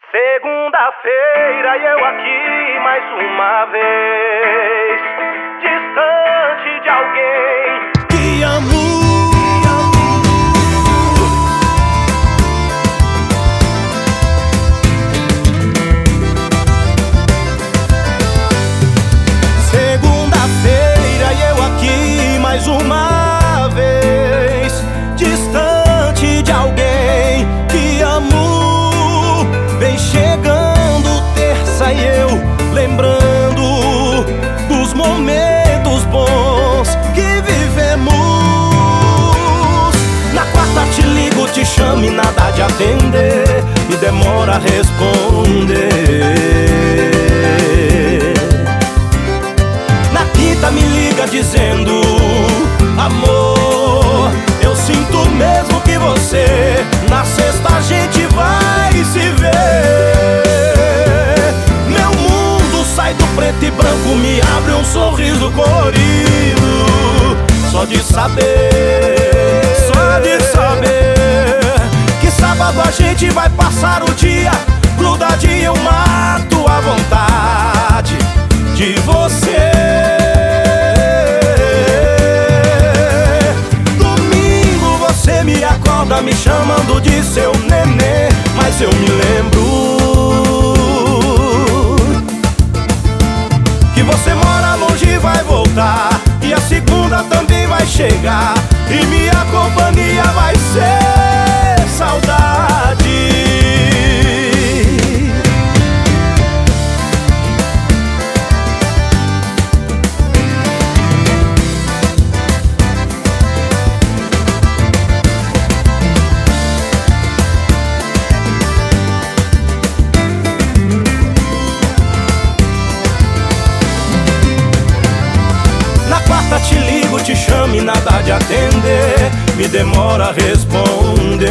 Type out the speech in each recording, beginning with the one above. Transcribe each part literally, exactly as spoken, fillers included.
Segunda-feira e eu aqui mais uma vez, distante de alguém que amo. Segunda-feira e eu aqui mais uma vez, distante de alguém que amo. Vem chegando terça e eu lembrando dos momentos bons que vivemos. Na quarta te ligo, te chamo e nada de atender, e demora a responder. Na quinta me liga dizendo: amor, eu sinto mesmo que você. Na sexta a gente vai se ver. Meu mundo sai do preto e branco, me abre um sorriso colorido. Só de saber, só de saber que sábado a gente vai passar o dia grudadinho, eu mato a vontade de você. Domingo você me acorda me chamando de seu nenê, mas eu me lembro que você mora longe e vai voltar, e a segunda também vai chegar, e minha companhia vai ser saudade. Te ligo, te chamo e nada de atender, me demora a responder.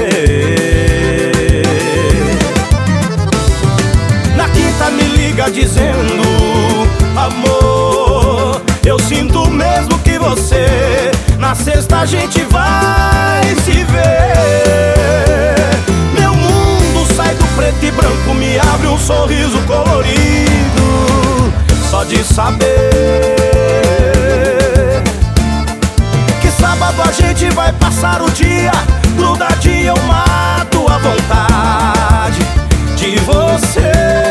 Na quinta me liga dizendo: amor, eu sinto mesmo que você. Na sexta a gente vai se ver. Meu mundo sai do preto e branco, me abre um sorriso colorido. Só de saber sábado a gente vai passar o dia grudadinho, eu mato a vontade de você.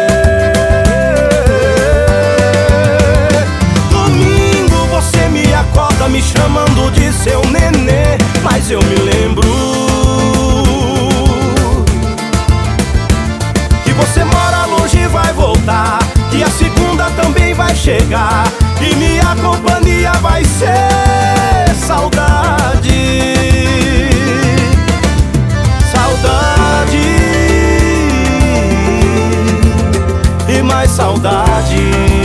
Domingo você me acorda me chamando de seu nenê, mas eu me lembro que você mora longe e vai voltar, que a segunda também vai chegar, e minha companhia vai ser saudade. Saudade e mais saudades.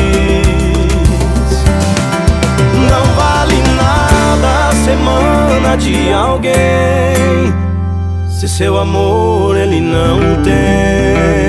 Não vale nada a semana de alguém se seu amor ele não tem.